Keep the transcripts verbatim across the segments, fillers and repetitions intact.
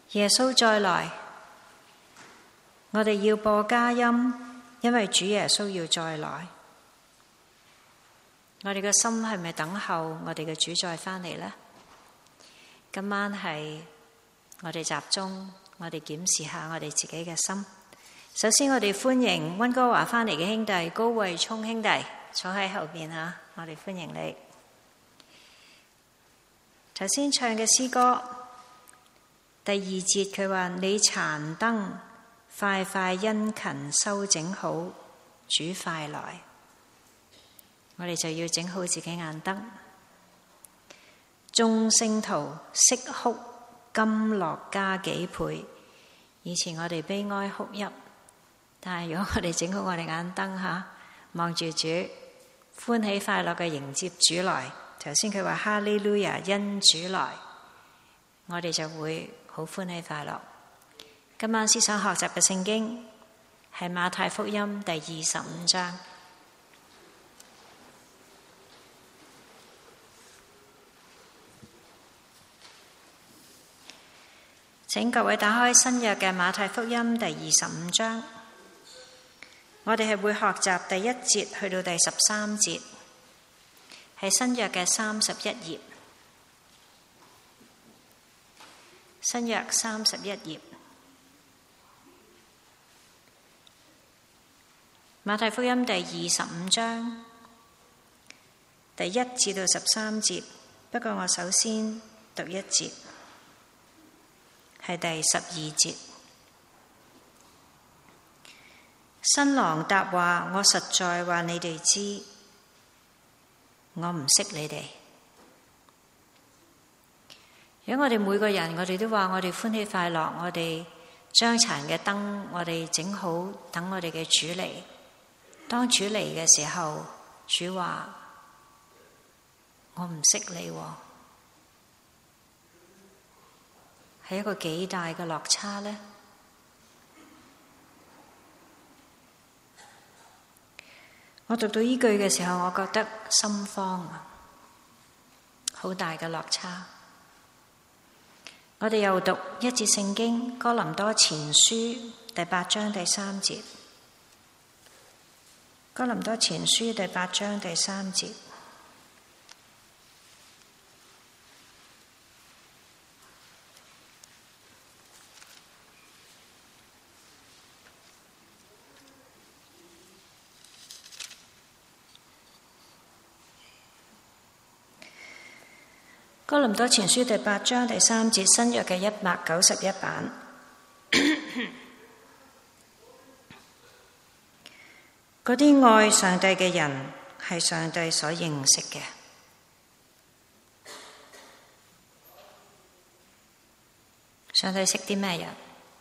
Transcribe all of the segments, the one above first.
耶穌再來，我哋要播嘉音，因為主耶穌要再來。我哋嘅心係咪等候我哋嘅主再返嚟呢？今晚係我哋集中，我哋檢視下我哋自己嘅心。首先，我哋歡迎溫哥華返嚟嘅兄弟高慧聰兄弟，坐喺後邊啊！我哋歡迎你。頭先唱嘅詩歌第二節，佢話：你殘燈快快殷勤修整好，主快來。我哋就要整好自己眼燈。眾聖徒息哭，甘樂加幾倍。以前我哋悲哀哭泣，但係如果我哋整好我哋眼燈吓，望住主，歡喜快樂嘅迎接主來。頭先佢話哈利路亞，因主來，我哋就會好歡喜快樂。今晚思想學習嘅聖經係馬太福音第二十五章。請各位打開新約嘅馬太福音第二十五章，我哋係會學習第一節去到第十三節，係新約嘅三十一頁。新約三十一頁，馬太福音第二十五章第一至到十三節。不過我首先讀一節。係第十二節，新郎答話：我實在話你哋知，我唔識你哋。如果我哋每個人，我哋都話我哋歡喜快樂，我哋將殘嘅燈，我哋整好，等我哋嘅主嚟。當主嚟嘅時候，主話：我唔識你喎。係一個幾大嘅落差呢？我讀到呢句嘅時候，我覺得心慌啊，好大嘅落差。我哋又讀一節聖經《哥林多前書》第八章第三節，《哥林多前書》第八章第三節。哥林多前書第八章第三節，新約嘅一百九十一版。嗰啲愛上帝嘅人係上帝所認識嘅。上帝識啲咩人？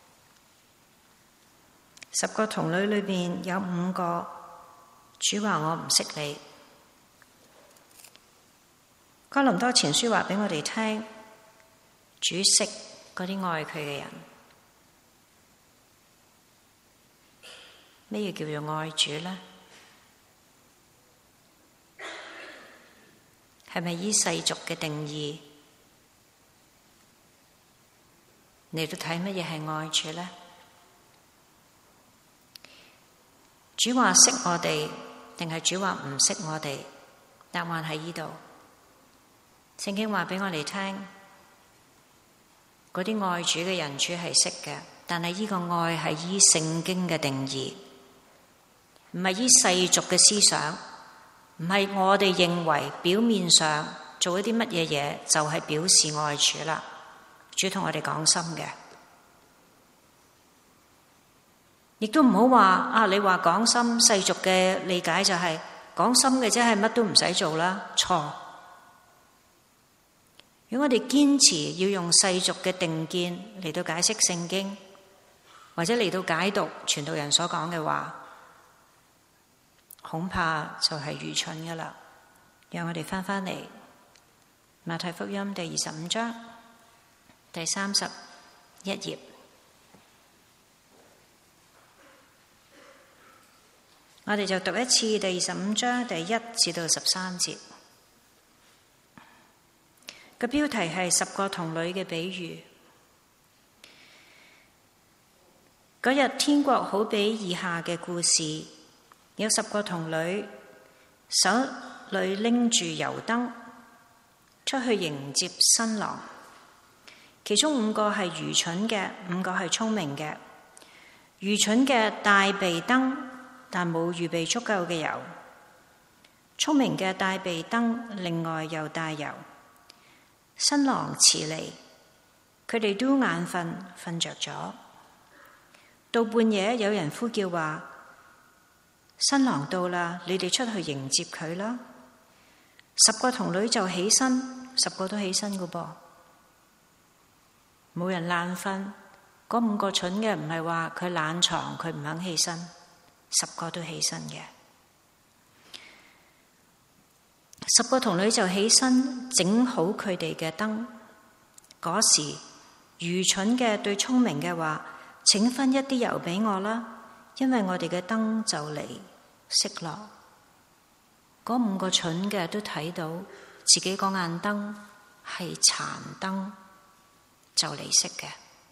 十個童女裏邊有五個，主話我唔識你。哥林多前書話俾我哋聽，主識嗰啲愛佢嘅人。咩叫做愛主呢？係咪依世俗嘅定義嚟到睇乜嘢係愛主呢？主話識我哋，定係主話唔識我哋？答案喺呢度。聖經話俾我哋聽，嗰啲愛主嘅人，主係識嘅，但係呢個愛係依聖經嘅定義，唔係依世俗嘅思想，唔係我哋認為表面上做一啲乜嘢嘢就係表示愛主啦。主同我哋講心嘅，亦都唔好話啊！你話講心，世俗嘅理解就係講心嘅，即係乜都唔使做啦。錯。如果我哋堅持要用世俗嘅定見嚟到解釋聖經，或者嚟到解讀傳道人所講嘅話，恐怕就係愚蠢㗎喇。讓我哋返返嚟馬太福音第二十五章第三十一頁，我哋就讀一次第二十五章第一至到十三節。個標題係十個童女嘅比喻。 嗰日天國好比以下嘅故事，有十個童女，手裏拎住油燈，出去迎接新郎。其中五個係愚蠢嘅，五個係聰明嘅。愚蠢嘅帶備燈，但冇預備足夠嘅油；聰明嘅帶備燈，另外又帶油。新郎遲嚟，佢哋都眼瞓，瞓着咗。到半夜，有人呼叫話：新郎到啦，你哋出去迎接佢啦。十個童女就起身，十個都起身噶噃，冇人懶瞓。嗰五個蠢嘅唔係話佢懶床，佢唔肯起身，十個都起身嘅。十個童女就起身，整好佢哋嘅燈。嗰時，愚蠢嘅對聰明嘅話：請分一啲油俾我啦，因為我哋嘅燈就嚟熄落。嗰五個蠢嘅都睇到自己嗰眼燈係殘燈，就嚟熄嘅。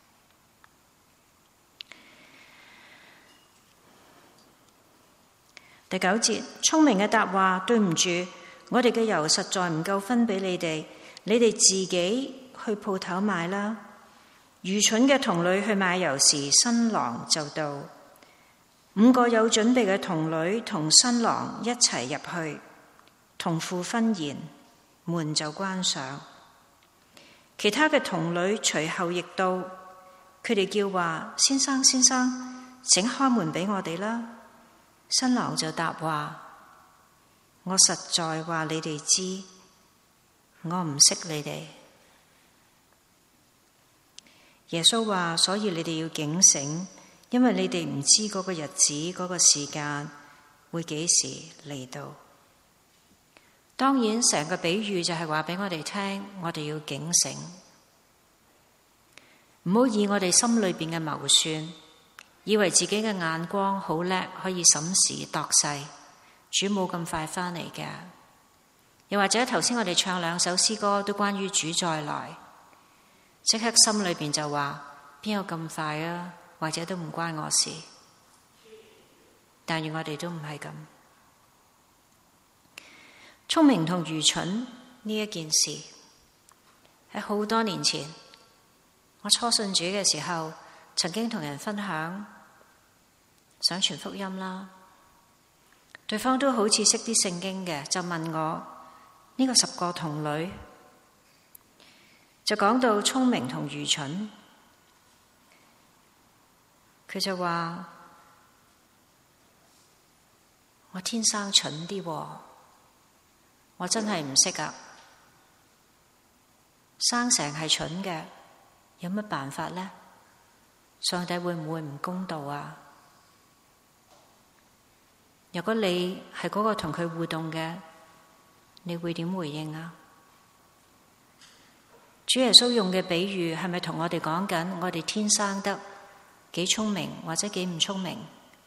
第九節，聰明嘅答話：對唔住，我哋嘅油實在唔夠分俾你哋，你哋自己去鋪頭買啦。愚蠢嘅童女去買油時，新郎就到。五個有準備嘅童女同新郎一齊入去，同負分筵，門就關上。其他嘅童女隨後亦到，佢哋叫話：先生，先生，請開門俾我哋啦。新郎就答話：我實在話你哋知，我唔識你哋。耶穌話：所以你哋要警醒，因為你哋唔知嗰個日子、嗰個時間會幾時嚟到。當然，成個比喻就係話俾我哋聽，我哋要警醒，唔好以我哋心裏邊嘅謀算，以為自己嘅眼光好叻，可以審時度勢。主冇咁快返嚟嘅。又或者頭先我哋唱兩首詩歌，都關於主再來。即刻心裏邊就話：邊有咁快啊？或者都唔關我事。但願我哋都唔係咁。聰明同愚蠢呢一件事，喺好多年前，我初信主嘅時候，曾經同人分享，想傳福音啦。對方都好似識啲聖經嘅，就問我呢個十個童女。就講到聰明同愚蠢，佢就話：我天生蠢啲，我真係唔識啊！生成係蠢嘅，有乜辦法呢？上帝會唔會唔公道啊？如果你係嗰個同佢互動嘅，你會點回應啊？主耶穌用嘅比喻係咪同我哋講緊我哋天生得幾聰明或者幾唔聰明？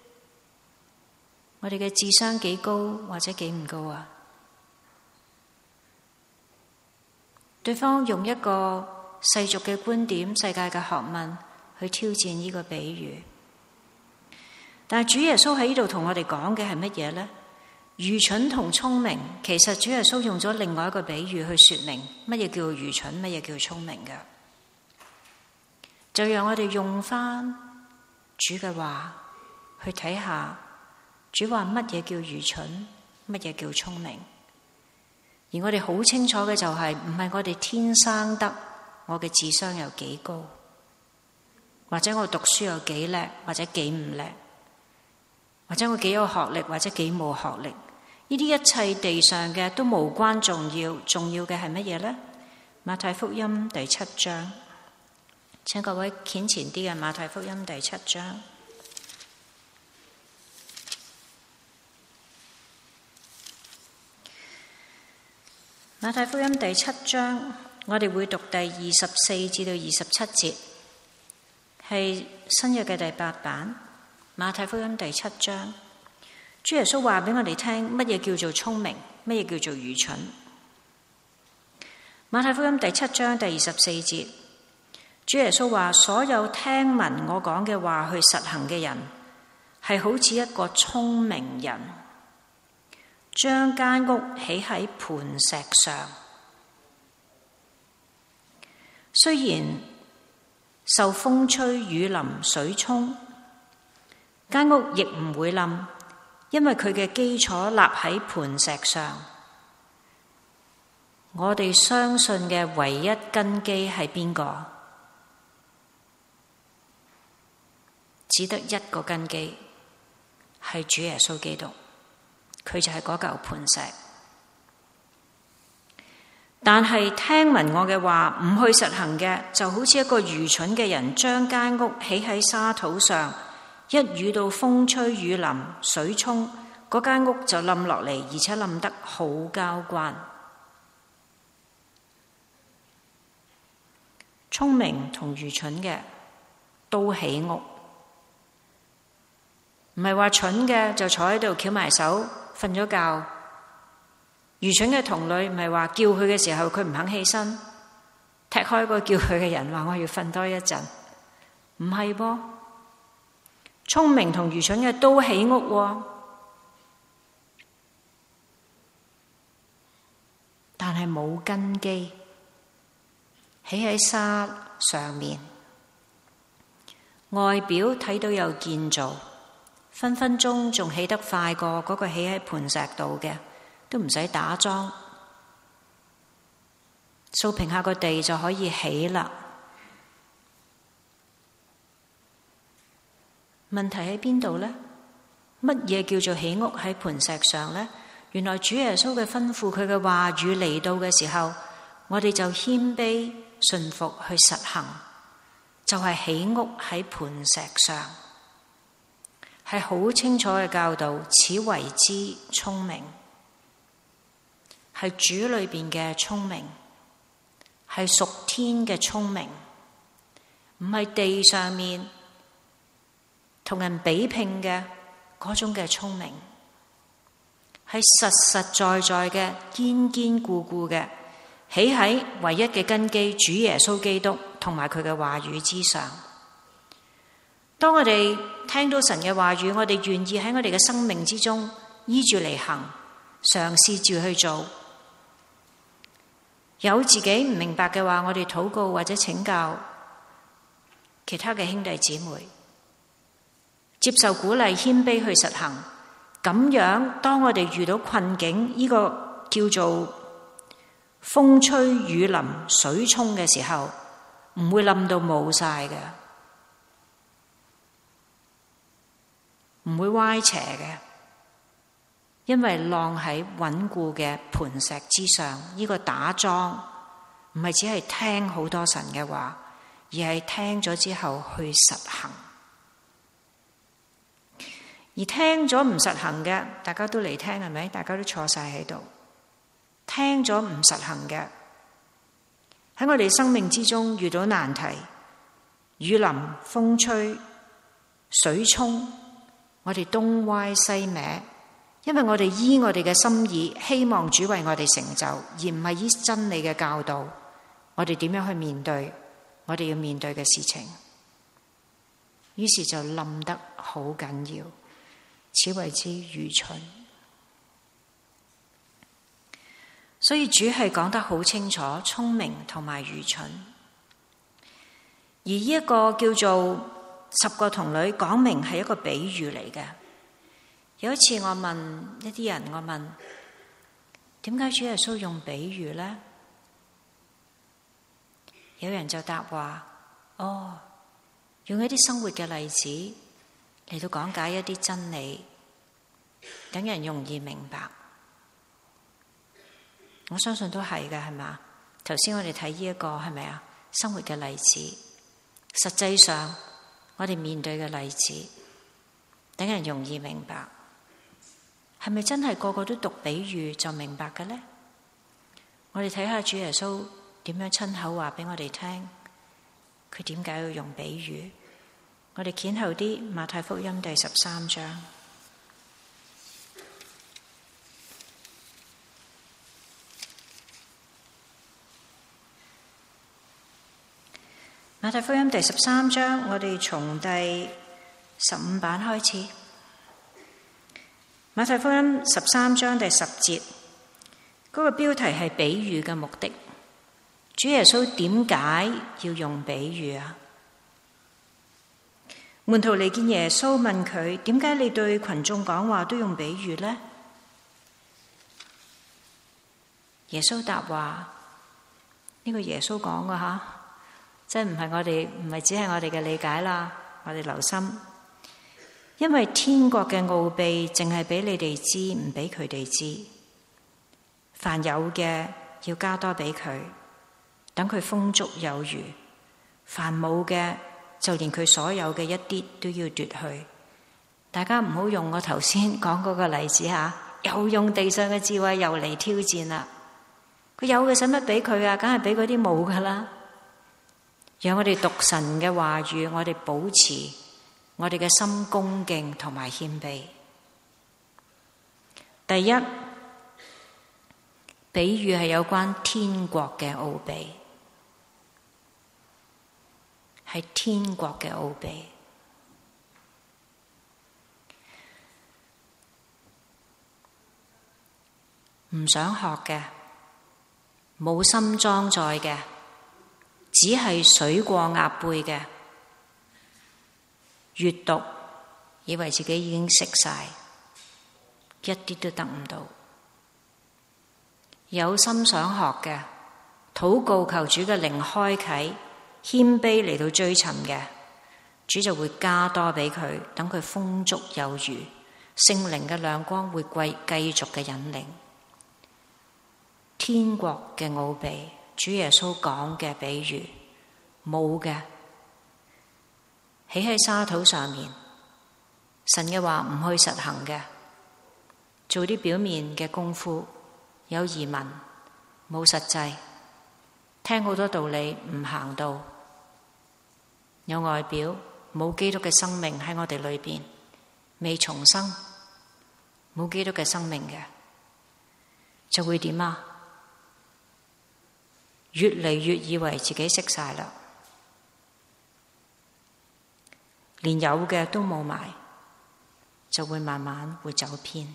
我哋嘅智商幾高或者幾唔高啊？對方用一個世俗嘅觀點、世界嘅學問去挑戰呢個比喻，但係主耶穌喺呢度同我哋講嘅係乜嘢呢？愚蠢同聰明，其實主耶穌用咗另外一個比喻去說明乜嘢叫愚蠢，乜嘢叫聰明嘅。就讓我哋用翻主嘅話去睇下，主話乜嘢叫愚蠢，乜嘢叫聰明。而我哋好清楚嘅就係，唔係我哋天生得我嘅智商有幾高，或者我讀書有幾叻，或者幾唔叻，或者我幾有學歷，或者幾冇學歷。呢啲一切地上嘅都無關重要，重要嘅係乜嘢呢？馬太福音第七章，請各位掀前啲嘅馬太福音第七章。馬太福音第七章，我哋會讀第二十四至到二十七節，係新約嘅第八版。馬太福音第七章。主耶穌話俾我哋聽乜嘢叫做聰明，乜嘢叫做愚蠢。馬太福音第七章第二十四節， 主耶穌話：所有聽聞我講嘅話去實行嘅人，係好似一個聰明人，將間屋起喺磐石上。雖然受風吹雨淋水沖，間屋亦唔會冧，因為佢嘅基礎立喺磐石上。我哋相信嘅唯一根基係邊個？只得一個根基，係主耶穌基督，佢就係嗰嚿磐石。但係聽聞我嘅話唔去實行嘅，就好似一個愚蠢嘅人將間屋起喺沙土上，一遇到風吹雨淋水沖，嗰間屋就冧落嚟，而且冧得好交關。聰明同愚蠢嘅都起屋，唔係話蠢嘅就坐喺度翹埋手瞓咗覺。愚蠢嘅童女唔係話叫佢嘅時候佢唔肯起身，踢開個叫佢嘅人話我要瞓多一陣，唔係噃。聰明同愚蠢嘅都起屋喎，但係冇根基，起喺沙上面，外表睇到有建造，分分鐘仲起得快過嗰個起喺磐石度嘅，都唔使打樁，掃平下個地就可以起啦。問題喺邊度呢？乜嘢叫做起屋喺磐石上呢？原來主耶穌嘅吩咐，佢嘅話語嚟到嘅時候，我哋就謙卑順服去實行，就係、是、起屋喺磐石上，係好清楚嘅教導，此為之聰明。係主裏邊嘅聰明，係屬天嘅聰明，唔係地上面同人比拼嘅嗰種嘅聰明，係實實在在嘅堅堅固固嘅，起喺唯一嘅根基主耶穌基督同埋佢嘅話語之上。當我哋聽到神嘅話語，我哋願意喺我哋嘅生命之中依住嚟行，嘗試住去做。有自己唔明白嘅話，我哋禱告或者請教其他嘅兄弟姊妹，接受鼓勵，謙卑去實行。咁樣當我哋遇到困境，呢個叫做風吹雨淋水沖嘅時候，唔會冧到冇晒嘅，唔會歪斜嘅，因為晾喺穩固嘅磐石之上。呢個打樁唔係只係聽好多神嘅話，而係聽咗之後去實行。而聽咗唔實行嘅，大家都嚟聽係咪？大家都坐晒喺度。聽咗唔實行嘅，喺我哋生命之中遇到難題，雨淋風吹水沖，我哋東歪西歪，因為我哋依我哋嘅心意，希望主為我哋成就，而唔係依真理嘅教導。我哋點樣去面對我哋要面對嘅事情？於是就冧得好緊要，此為之愚蠢。所以主係講得好清楚，聰明同埋愚蠢。而呢一個叫做十個童女，講明係一個比喻嚟嘅。有一次我問一啲人，我問點解主耶穌用比喻呢？有人就答話：哦，用一啲生活嘅例子嚟到講解一啲真理，等人容易明白。我相信都係嘅，係嘛？頭先我哋睇呢一個係咪啊？生活嘅例子，實際上我哋面對嘅例子，等人容易明白。係咪真係個個都讀比喻就明白嘅呢？我哋睇下主耶穌點樣親口話俾我哋聽，佢點解要用比喻？我哋掀後啲馬太福音第十三章。 馬太福音第十三章，我哋從第十五版開始。馬太福音十三章第十節，嗰個標題係比喻嘅目的。主耶穌點解要用比喻啊？門徒嚟見耶穌，問佢：點解你對群眾講話都用比喻呢？耶穌答話：呢個耶穌講嘅吓，即係唔係我哋，唔係只係我哋嘅理解啦。我哋留心，因為天國嘅奧秘淨係俾你哋知，唔俾佢哋知。凡有嘅要加多俾佢，等佢豐足有餘；凡冇嘅，就連佢所有嘅一啲都要奪去。大家唔好用我頭先講嗰個例子吓，又用地上嘅智慧又嚟挑戰啦。佢有嘅使乜俾佢啊？梗係俾嗰啲冇噶啦。讓我哋讀神嘅話語，我哋保持我哋嘅心恭敬同埋謙卑。第一，比喻係有關天國嘅奧秘。係天國嘅奧秘，唔想學嘅，冇心裝載嘅，只係水過鴨背嘅，閱讀以為自己已經識晒，一啲都得唔到。有心想學嘅，禱告求主嘅靈開啟，謙卑嚟到追尋嘅，主就會加多俾佢，等佢豐足有餘。聖靈嘅亮光會繼繼續嘅引領。天國嘅奧秘，主耶穌講嘅比喻，冇嘅，起喺沙土上面，神嘅話唔去實行嘅，做啲表面嘅功夫，有疑問，冇實際。聽好多道理唔行到，有外表冇基督嘅生命喺我哋裏邊，未重生，冇基督嘅生命嘅，就會點啊？越嚟越以為自己識晒啦，連有嘅都冇埋，就會慢慢會走偏。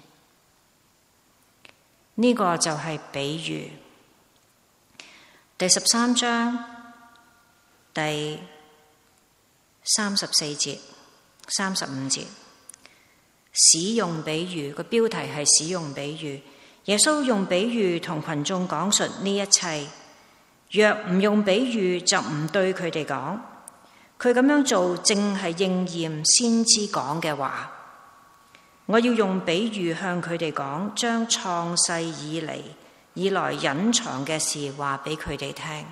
呢個就係比喻。第十三章第三十四節、三十五節，使用比喻，個標題係使用比喻。耶穌用比喻同群眾講述呢一切。若唔用比喻，就唔對佢哋講。佢咁樣做正係應驗先知講嘅話。我要用比喻向佢哋講，將創世以嚟以來隱藏嘅事話俾佢哋聽。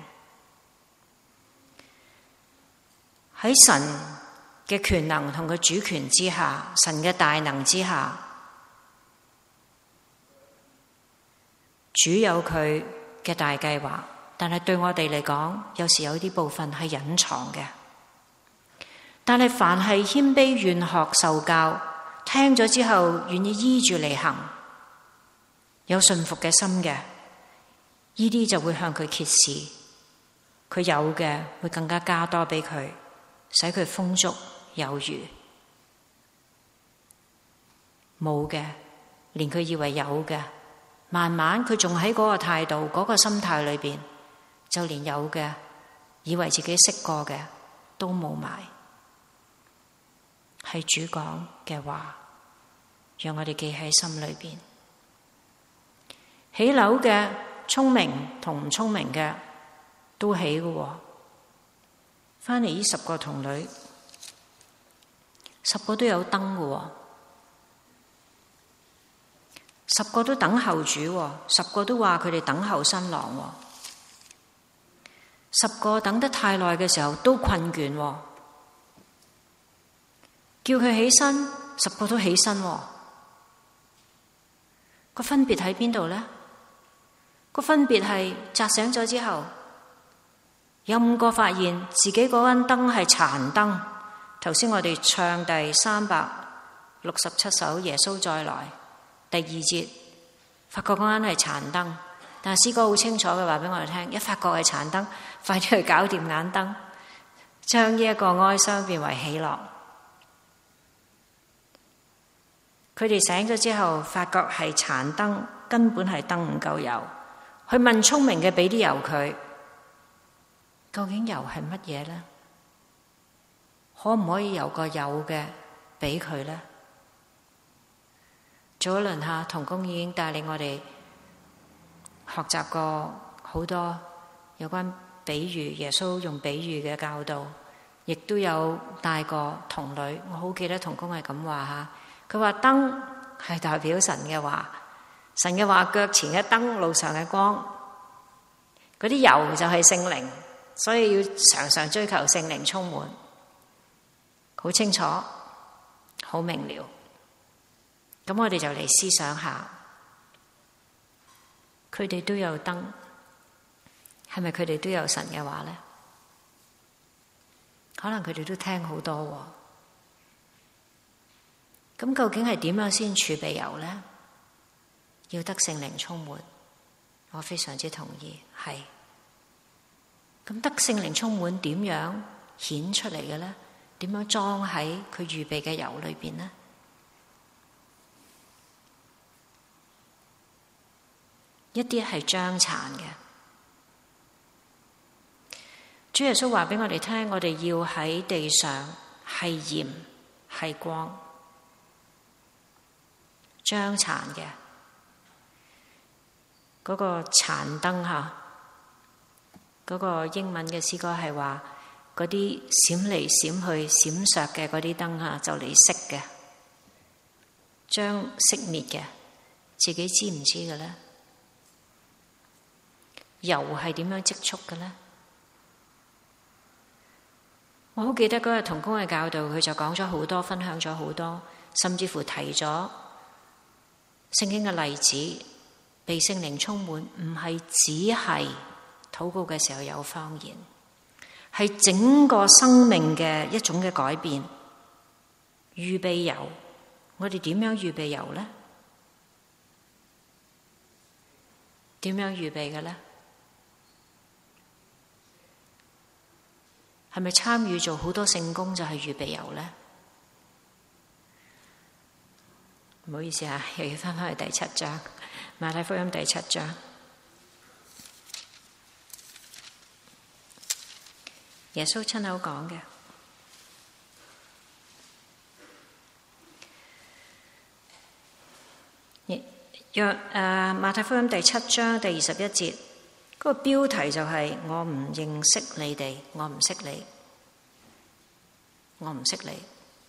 喺神嘅權能同佢主權之下，神嘅大能之下，主有佢嘅大計劃，但係對我哋嚟講，有時有啲部分係隱藏嘅。但係凡係謙卑願學受教，聽咗之後願意依住嚟行，有信服嘅心嘅，呢啲就會向佢揭示，佢有嘅會更加加多俾佢，使佢豐足有餘。冇嘅，連佢以為有嘅，慢慢佢仲喺嗰個態度、嗰個心態裏邊，就連有嘅，以為自己識過嘅，都冇埋。係主講嘅話，讓我哋記喺心裏邊。起樓嘅聰明同唔聰明嘅都起嘅。翻嚟呢十個童女，十個都有燈嘅，十個都等候主，十個都話佢哋等候新郎，十個等得太耐嘅時候都困倦，叫佢起身，十個都起身。個分別喺邊度呢？個分別係扎醒咗之後，有五個發現自己嗰間燈係殘燈。頭先我哋唱第三百六十七首《耶穌再來》第二節，發覺嗰間係殘燈，但係詩歌好清楚嘅話俾我哋聽，一發覺係殘燈，快啲去搞掂眼燈。 將呢一個哀傷變為喜樂。佢哋醒咗之後，發覺係殘燈，根本係燈唔夠油。去問聰明嘅俾啲油佢，究竟油係乜嘢呢？可唔可以由個有嘅俾佢呢？早一輪下，同工已經帶領我哋學習過好多有關比喻，耶穌用比喻嘅教導，亦都有帶過童女。我好記得同工係咁話吓。佢話燈係代表神嘅話，神嘅話腳前嘅燈，路上嘅光。嗰啲油就係聖靈，所以要常常追求聖靈充滿，好清楚，好明了。咁我哋就嚟思想下，佢哋都有燈，係咪佢哋都有神嘅話呢？可能佢哋都聽好多喎。咁究竟係點樣先儲備油呢？要得聖靈充滿，我非常之同意，係。咁得聖靈充滿點樣顯出嚟嘅呢？點樣裝喺佢預備嘅油裏邊呢？一啲係將殘嘅。主耶穌話俾我哋聽，我哋要喺地上係鹽係光。將殘嘅嗰個殘燈吓，嗰個英文嘅詩歌係話嗰啲閃嚟閃去閃爍嘅嗰啲燈吓，就嚟熄嘅，將熄滅嘅，自己知唔知嘅咧？油係點樣積蓄嘅咧？我好記得嗰日同工嘅教導，佢就講咗好多，分享咗好多，甚至乎提咗聖經嘅例子，被聖靈充滿，唔係只係禱告嘅時候有方言，係整個生命嘅一種嘅改變。預備油，我哋點樣預備油呢？點樣預備嘅呢？係咪參與做好多聖工就係預備油呢？唔好意思啊，又要翻返去第七章，馬太福音第七章，耶穌親口講嘅。若誒馬太福音第七章第二十一節，嗰個標題就係我唔認識你哋，我唔識你，我唔識你。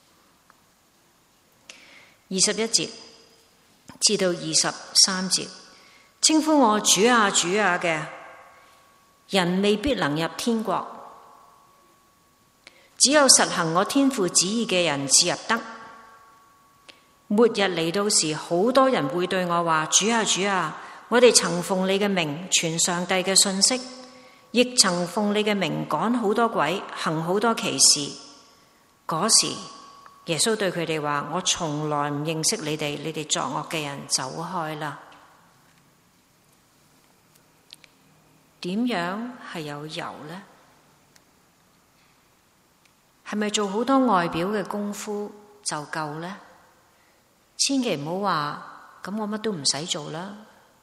二十一節至到二十三節，稱呼我主啊主啊嘅人未必能入天國，只有實行我天父旨意嘅人至入得。末日嚟到時，好多人會對我話：主啊主啊，我哋曾奉你嘅名傳上帝嘅信息，亦曾奉你嘅名趕好多鬼，行好多奇事。嗰時耶穌對佢哋話：我從來唔認識你哋，你哋作惡嘅人，走開啦。點樣係有油呢？係咪做好多外表嘅功夫就夠呢？千祈唔好話咁，我乜都唔使做啦。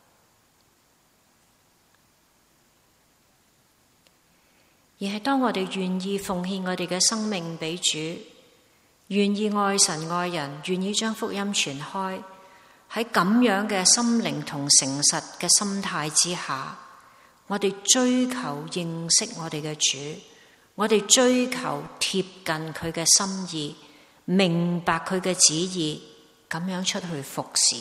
而係當我哋願意奉獻我哋嘅生命俾主，願意愛神愛人，願意將福音傳開，喺咁樣嘅心靈同誠實嘅心態之下，我哋追求認識我哋嘅主，我哋追求貼近佢嘅心意，明白佢嘅旨意，咁樣出去服侍。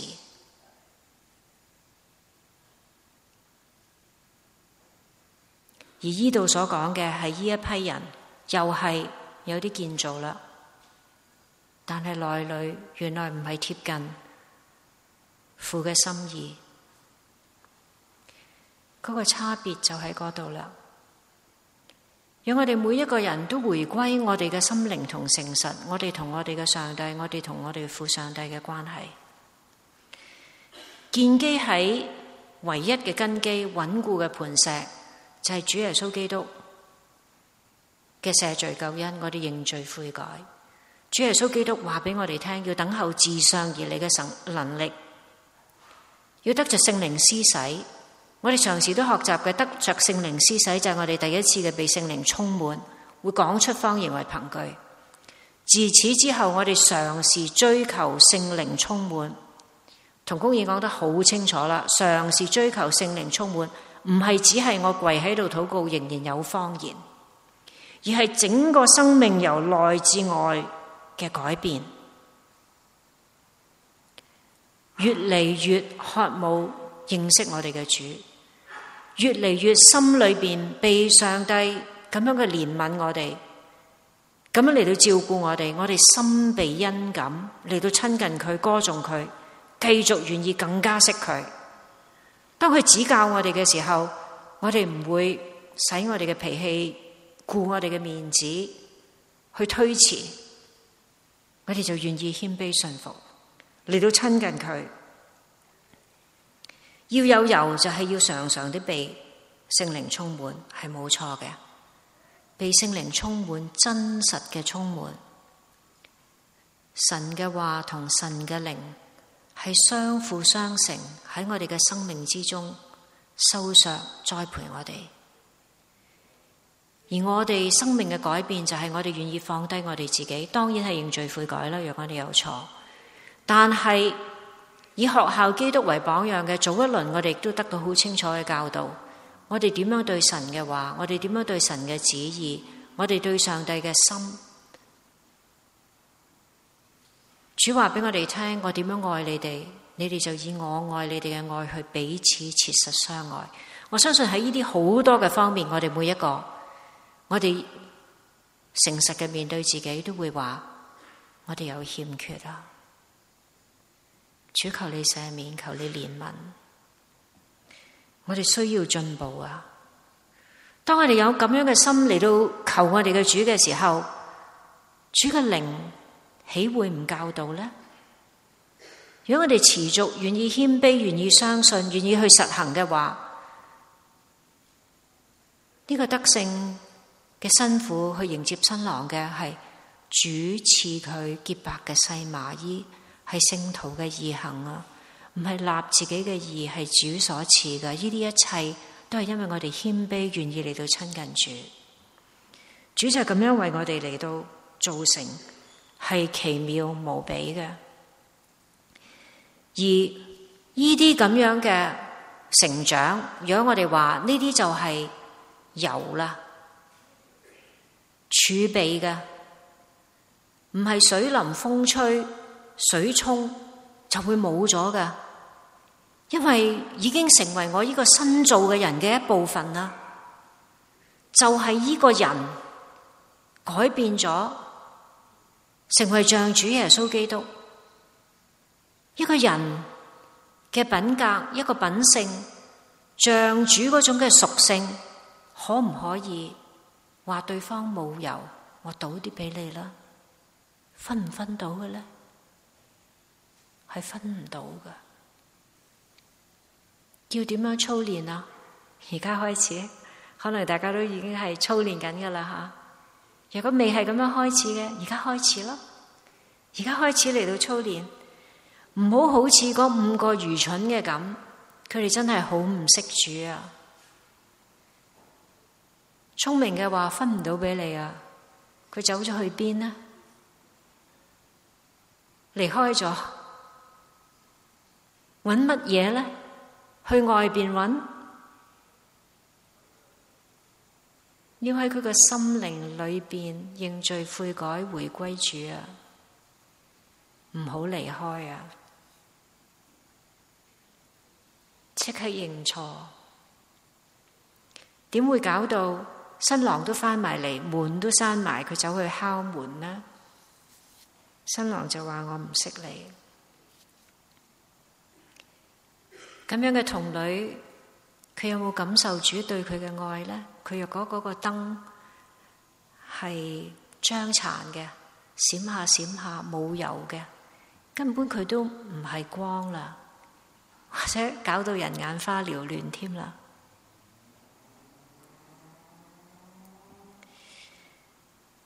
而依度所講嘅係呢一批人，又係有啲建造啦，但係內裏原來唔係貼近父嘅心意，嗰個差別就喺嗰度啦。讓我哋每一個人都回歸我哋嘅心靈同誠實，我哋同我哋嘅上帝，我哋同我哋父上帝嘅關係，建基喺唯一嘅根基、穩固嘅磐石，就係主耶穌基督。 嘅赦罪救恩，我哋認罪悔改。主耶穌基督話俾我哋聽，要等候自上而嚟嘅神能力，要得着聖靈施洗。我哋常時都學習嘅得着聖靈施洗，就係我哋第一次嘅被聖靈充滿，會講出方言為憑據。自此之後，我哋嘗試追求聖靈充滿。同公義講得好清楚啦，嘗試追求聖靈充滿，唔係只係我跪喺度禱告仍然有方言，而係整個生命由內至外嘅改變，越嚟越渴慕認識我哋嘅主，越嚟越心裏邊被上帝咁樣嘅憐憫我哋，咁樣嚟到照顧我哋，我哋心被恩感嚟到親近佢，歌頌佢，繼續願意更加識佢。當佢指教我哋嘅時候，我哋唔會使我哋嘅脾氣顧我哋嘅面子去推辭，我哋就願意謙卑順服嚟到親近佢。要有油就係要常常的被聖靈充滿，係冇錯嘅。被聖靈充滿，真實嘅充滿，神嘅話同神嘅靈係相輔相成，喺我哋嘅生命之中收削栽培我哋。而我哋生命嘅改變就係我哋願意放低我哋自己，當然係認罪悔改啦，若我哋有錯。但係以學效基督為榜樣嘅，早一輪我哋亦都得到好清楚嘅教導，我哋點樣對神嘅話，我哋點樣對神嘅旨意，我哋對上帝嘅心。主話俾我哋聽，我點樣愛你哋，你哋就以我愛你哋嘅愛去彼此切實相愛。我相信喺呢啲好多嘅方面，我哋每一個，我哋誠實嘅面對自己，都會話我哋有欠缺啊。主，求你赦免，求你憐憫，我哋需要進步啊！當我哋有咁樣嘅心嚟到求我哋嘅主嘅時候，主嘅靈豈會唔教導呢？如果我哋持續願意謙卑、願意相信、願意去實行嘅話，呢、這個得勝嘅新婦去迎接新郎嘅係主賜佢潔白嘅細麻衣，係聖徒嘅義行啊，唔係立自己嘅義，係主所賜嘅。呢啲一切都係因為我哋謙卑，願意嚟到親近主。主就咁樣為我哋嚟到造成，係奇妙無比嘅。而呢啲咁樣嘅成長，如果我哋話呢啲就係油啦，儲備嘅，唔係水淋風吹水沖就會冇咗㗎，因為已經成為我呢個新造嘅人嘅一部分啦。就係呢個人改變咗，成為像主耶穌基督。一個人嘅品格，一個品性，像主嗰種嘅屬性，可唔可以話對方冇油，我倒啲俾你啦？分唔分到嘅咧？係分唔到噶。要點樣操練啊？而家開始，可能大家都已經係操練緊噶啦吓。如果未係咁樣開始嘅，而家開始咯。而家開始嚟到操練。唔好好似嗰五個愚蠢嘅咁，佢哋真係好唔識主啊！聰明嘅話分唔到俾你啊，佢走咗去邊呢？離開咗，揾乜嘢呢？去外邊揾，要喺佢嘅心靈裏邊認罪悔改，回歸主啊！唔好離開啊！即刻認錯，點會搞到新郎都返埋嚟，門都閂埋，佢走去敲門呢？新郎就話我唔識你。咁樣嘅童女，佢有冇感受主對佢嘅愛呢？佢若果嗰個燈係將殘嘅，閃下閃下冇油嘅，根本佢都唔係光啦。或者搞到人眼花繚亂添啦。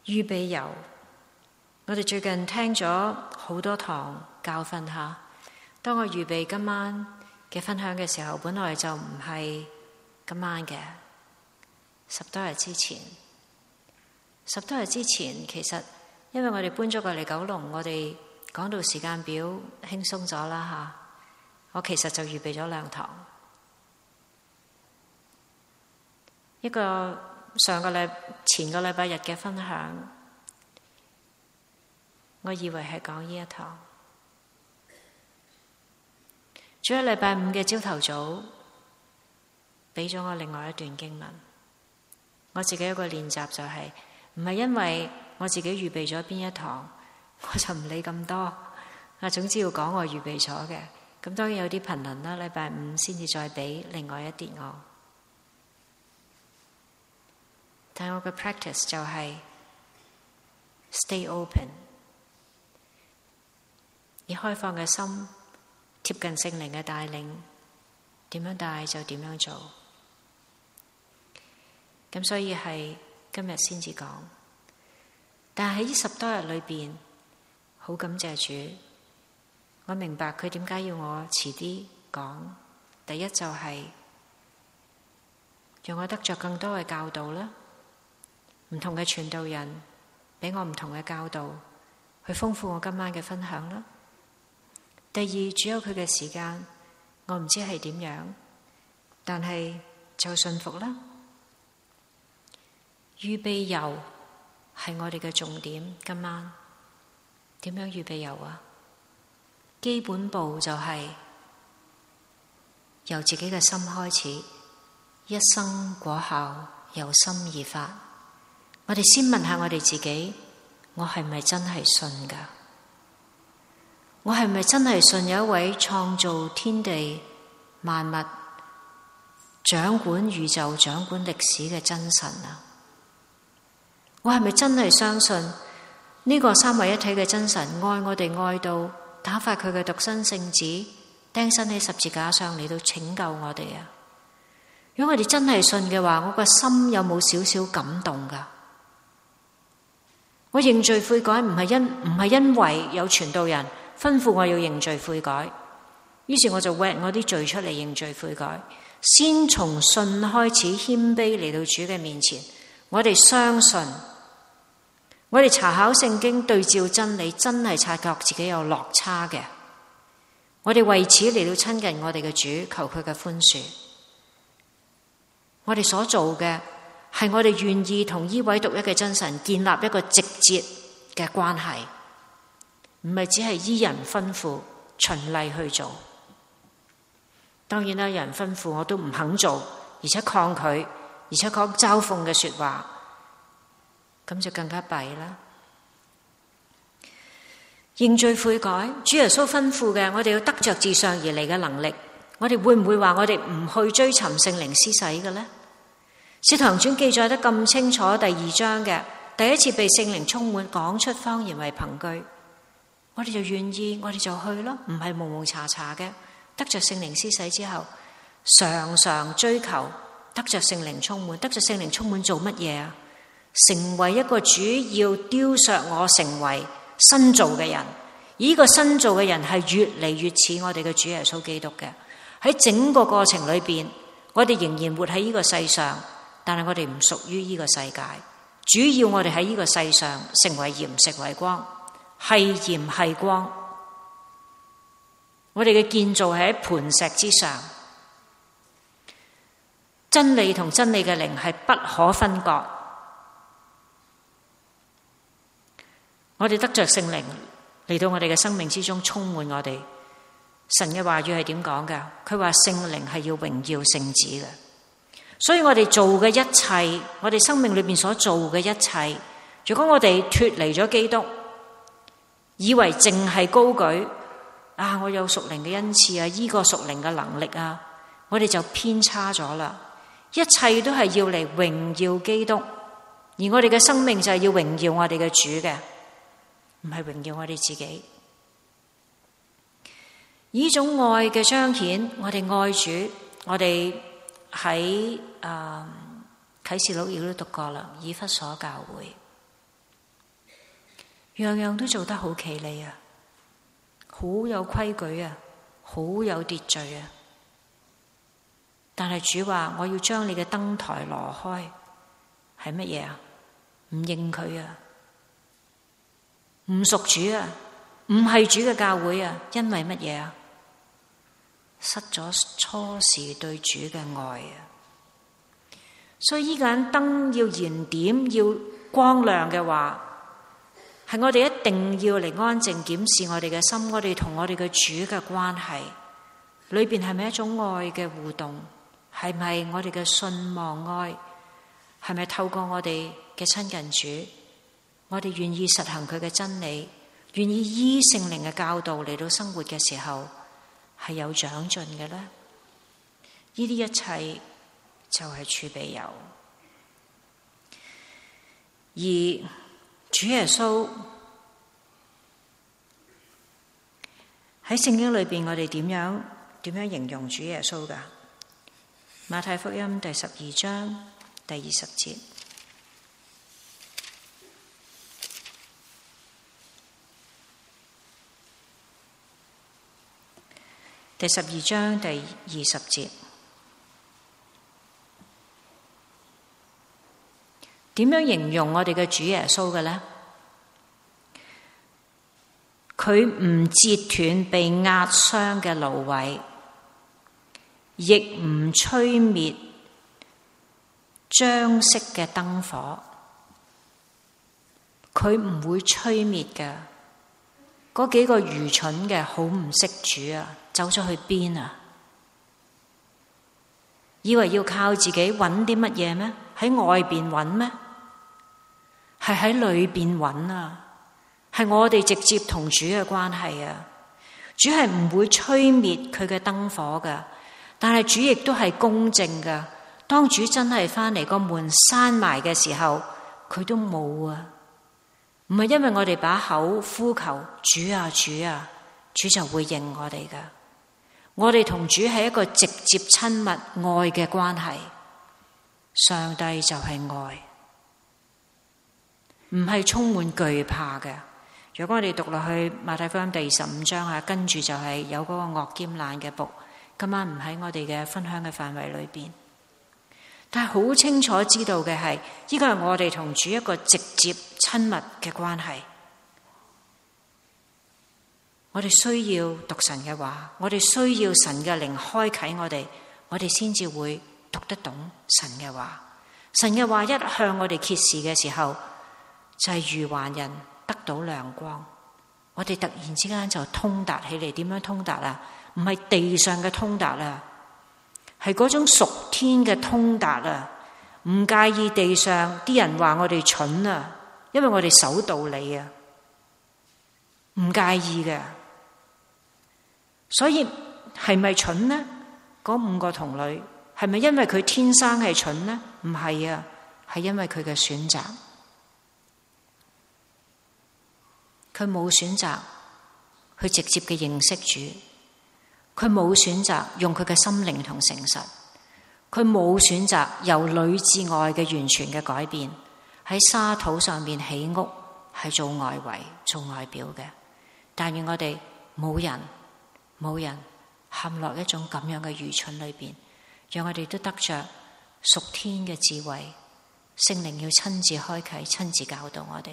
預備油，我哋最近聽咗好多堂教訓下。當我預備今晚嘅分享嘅時候，本來就唔係今晚嘅，十多日之前。十多日之前，其實因為我哋搬咗過嚟九龍，我哋講到時間表輕鬆咗啦吓。我其實就預備咗兩堂，一個上個禮前個禮拜日嘅分享，我以為係講呢一堂。仲有禮拜五嘅朝頭早，俾咗我另外一段經文。我自己一個練習就係，唔係因為我自己預備咗邊一堂，我就唔理咁多。啊，總之要講我預備咗嘅。咁當然有啲頻輪啦，禮拜五先至再俾另外一啲我。但係我嘅 practice 就係 stay open， 以開放嘅心貼近聖靈嘅帶領，點樣帶就點樣做。咁所以係今日先至講，但係喺呢十多日裏邊，好感謝主。我明白佢點解要我遲啲講。第一就係讓我得着更多嘅教導啦，唔同嘅傳道人俾我唔同嘅教導，去豐富我今晚嘅分享啦。第二，主有佢嘅時間，我唔知係點樣，但係就信服啦。預備油係我哋嘅重點，今晚點樣預備油啊？基本步就係由自己嘅心開始，一生果效由心而發。我哋先問下我哋自己，我係咪真係信噶？我係咪真係信有一位創造天地萬物、掌管宇宙、掌管歷史嘅真神啊？我係咪真係相信呢個三位一體嘅真神愛我哋愛到打發佢嘅獨生聖子釘身喺十字架上嚟到拯救我哋啊？如果我哋真係信嘅話，我個心有冇少少感動噶？我認罪悔改唔係因唔係因為有傳道人吩咐我要認罪悔改，於是我就挖我啲罪出嚟認罪悔改。先從信開始謙卑嚟到主嘅面前，我哋相信，我哋查考聖經對照真理，真係察覺自己有落差嘅。我哋為此嚟到親近我哋嘅主，求佢嘅寬恕。我哋所做嘅係我哋願意同呢位獨一嘅真神建立一個直接嘅關係，唔係只係依人吩咐循例去做。當然啦，有人吩咐我都唔肯做，而且抗拒，而且講嘲諷嘅說話，咁就更加弊啦。認罪悔改，主耶穌吩咐嘅，我哋要得着自上而嚟嘅能力。我哋會唔會話我哋唔去追尋聖靈施洗嘅呢？使徒行傳記載得咁清楚，第二章嘅第一次被聖靈充滿，講出方言為憑據，我哋就願意，我哋就去咯，唔係蒙蒙查查嘅。得着聖靈施洗之後，常常追求得着聖靈充滿。得着聖靈充滿做乜嘢啊？成為一個主要雕琢我成為新造嘅人，而呢個新造嘅人係越嚟越似我哋嘅主耶穌基督嘅。喺整個過程裏邊，我哋仍然活喺呢個世上，但係我哋唔屬於呢個世界。主要我哋喺呢個世上成為鹽，成為光，係鹽係光。我哋嘅建造係喺磐石之上，真理同真理嘅靈係不可分割。我哋得着聖靈嚟到我哋嘅生命之中，充滿我哋。神嘅話語係點講㗎？佢話聖靈係要榮耀聖子嘅。所以我哋做嘅一切，我哋生命裏邊所做嘅一切，如果我哋脫離咗基督，以為淨係高舉啊，我有屬靈嘅恩賜啊，依個屬靈嘅能力啊，我哋就偏差咗啦。一切都係要嚟榮耀基督，而我哋嘅生命就係要榮耀我哋嘅主嘅，唔係榮耀我哋自己。呢種愛嘅彰顯，我哋愛主，我哋喺誒啟示錄亦都讀過啦，以弗所教會， 樣樣都做得好企理啊，好有規矩啊，好有秩序啊。但係主話我要將你嘅燈台挪開，係乜嘢啊？唔認佢啊，唔屬主啊，唔係主嘅教會啊。因為乜嘢啊？失咗初時對主嘅愛啊。所以呢盞燈要燃點，要光亮嘅話，係我哋一定要嚟安靜檢視我哋嘅心，我哋同我哋嘅主嘅關係裏邊係咪一種愛嘅互動？係咪我哋嘅信望愛？係咪透過我哋嘅親近主，我哋願意實行佢嘅真理，願意依聖靈嘅教導嚟到生活嘅時候，係有長進嘅呢？呢啲一切就係儲備油。而主耶穌喺聖經裏邊，我哋點樣點樣形容主耶穌㗎？馬太福音第十二章第二十節，第十二章第二十節，點樣形容我哋嘅主耶穌嘅呢？佢唔折斷被壓傷嘅蘆葦，亦唔吹滅將熄嘅燈火。佢唔會吹滅嘅。嗰幾個愚蠢嘅好唔識主啊，走咗去邊啊？以為要靠自己揾啲乜嘢咩？喺外邊揾咩？係喺裏邊揾啊！係我哋直接同主嘅關係啊！主係唔會吹滅佢嘅燈火㗎，但係主亦都係公正㗎。當主真係返嚟，個門閂埋嘅時候，佢都冇啊！唔係因為我哋把口呼求主啊主啊，主就會應我哋㗎。我哋同主係一個直接親密愛嘅關係，上帝就係愛，唔係充滿懼怕嘅。如果我哋讀落去馬太福音第二十五章啊，跟住就係有嗰個惡兼懶嘅僕，今晚唔喺我哋嘅分享嘅範圍裏邊，但係好清楚知道嘅係，呢個係我哋同主一個直接親密嘅關係。我哋需要讀神嘅話，我哋需要神嘅靈開啟我哋，我哋先至會讀得懂神嘅話。神嘅話一向我哋揭示嘅時候，就係愚頑人得到亮光，我哋突然之間就通達起嚟。點樣通達啊？唔係地上嘅通達啊，係嗰種屬天嘅通達啊！唔介意地上啲人話我哋蠢啊，因為我哋守道理啊，唔介意嘅。所以係咪蠢呢？嗰五個童女係咪因為佢天生係蠢呢？唔係啊，係因為佢嘅選擇。佢冇選擇去直接嘅認識主，佢冇選擇用佢嘅心靈同誠實，佢冇選擇由裏至外嘅完全嘅改變，喺沙土上面起屋，係做外圍做外表嘅。但願我哋冇人冇人陷落一種咁樣嘅愚蠢裏邊，讓我哋都得着屬天嘅智慧，聖靈要親自開啟，親自教導我哋。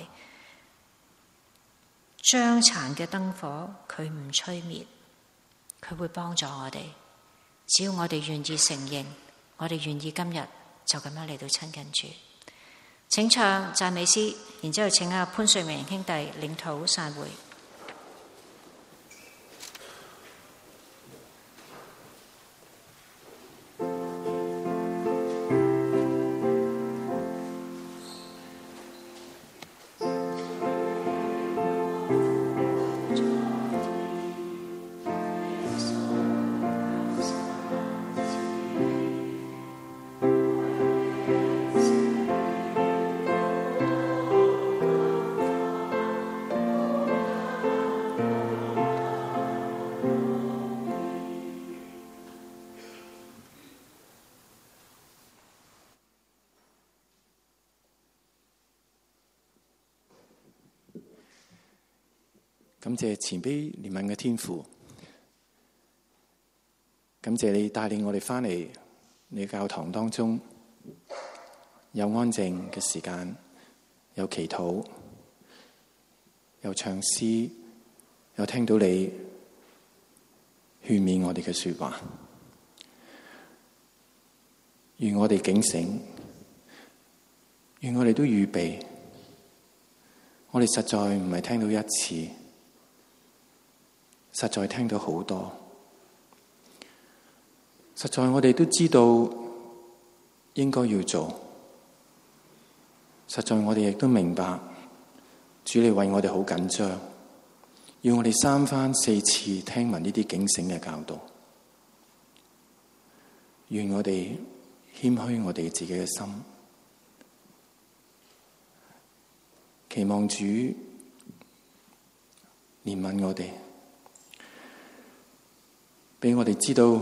將殘嘅燈火，佢唔吹滅，佢會幫助我哋。只要我哋願意承認，我哋願意今日就咁樣嚟到親近主。請唱讚美詩，然之後請阿潘瑞明兄弟領禱散會。 感謝慈悲憐憫嘅天父，感謝你帶領我哋翻嚟你嘅教堂當中，有安靜嘅時間，有祈禱，有唱詩，有聽到你勸勉我哋嘅說話。願我哋警醒，願我哋都預備。我哋實在唔係聽到一次，實在聽到好多。實在我哋都知道應該要做。實在我哋亦都明白，主你為我哋好緊張，要我哋三番四次聽聞呢啲警醒嘅教導。願我哋謙虛我哋自己嘅心，期望主憐憫我哋，俾我哋知道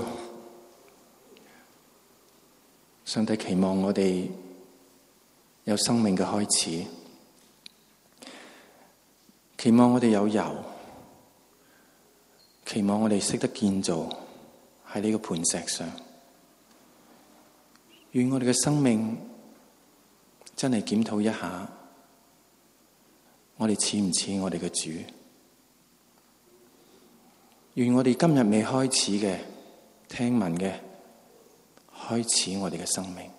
上帝期望我哋有生命嘅開始，期望我哋有油，期望我哋識得建造喺呢個磐石上。願我哋嘅生命真係檢討一下，我哋似唔似我哋嘅主？願我哋今日未開始嘅聽聞嘅，開始我哋嘅生命。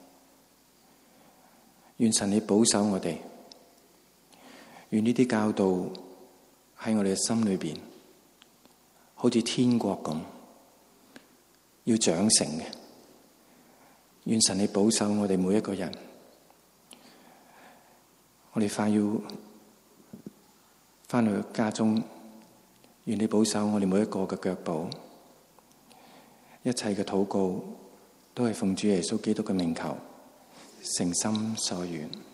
願神你保守我哋，願呢啲教導喺我哋嘅心裏邊，好似天國咁，要長成嘅。願神你保守我哋每一個人，我哋快要返去家中，願你保守我哋每一個嘅腳步，一切嘅禱告都係奉主耶穌基督嘅名求，誠心所願。